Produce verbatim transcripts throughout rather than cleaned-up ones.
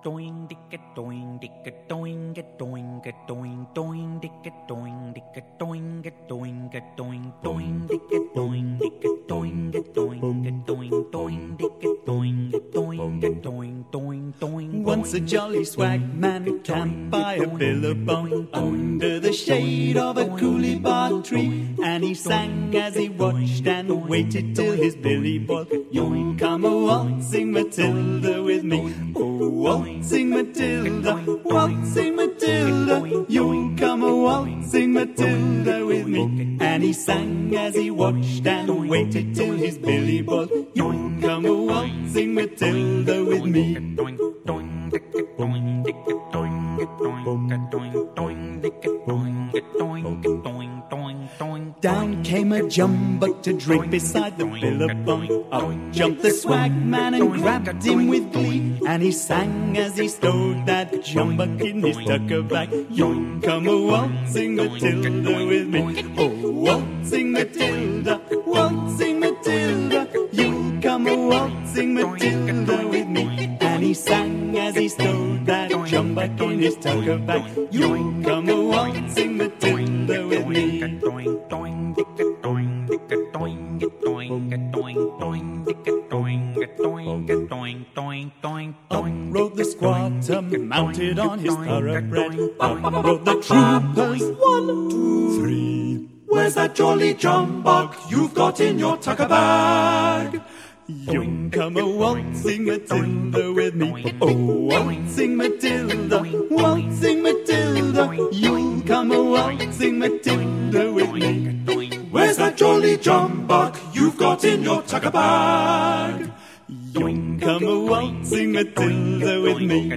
doing dick a doing dick a doing a doing a doing doing dick a doing dick a doing a doing a doing doing dick a doing dick a doing a doing a doing doing dick a doing a doing a doing doing doing. Once a jolly swag man camped by a billabong under the shade of a coolybah tree, and he sang as he watched and waited till his billy boiled. You come a waltzing Matilda with me, oh waltzing Matilda, waltzing Matilda. You come a waltzing Matilda with me, and he sang as he watched and waited till his billy boiled. You come a waltzing Matilda with me. Down came a jumbuck to drink beside the billabong. Up jumped the swag man and grabbed him with glee, and he sang as he stowed that jumbuck in his tucker bag. You come a waltzing Matilda with me, oh waltzing Matilda, waltzing Matilda. You come a waltzing Matilda with me, and he sang as he stowed that jumbuck in his tucker bag. You come a waltzing Matilda with me. Up rode the squatter mounted on his thoroughbred. Up rode the troopers, one, two, three. Where's that jolly jumbuck you've got in your tucker bag? You come a waltzing Matilda with me, oh waltzing Matilda, waltzing Matilda. You come a waltzing Matilda with me. Where's that jolly jumbuck you've got in your tucker bag? You come a waltzing Matilda with me.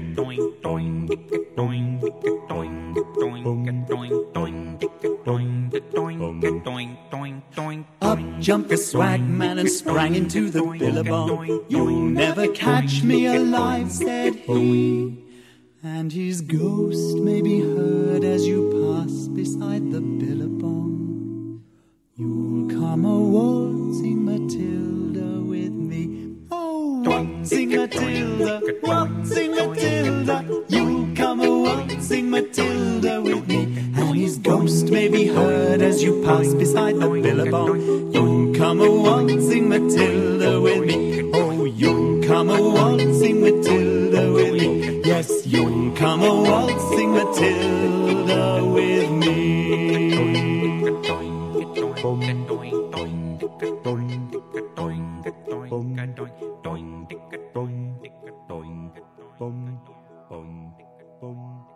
Up jumped the swag man and sprang into the billabong. You'll never catch me alive, said he, and his ghost may be heard as you pass beside the billabong. You'll come a waltzing Matilda with me, oh waltzing Matilda, waltzing Matilda. You'll come a waltzing Matilda with me, and his ghost may be heard as you pass beside the billabong. You'll come a waltzing Matilda with me, oh you'll come a waltzing Matilda with me. Yes, you'll come a waltzing Matilda with me. Boom.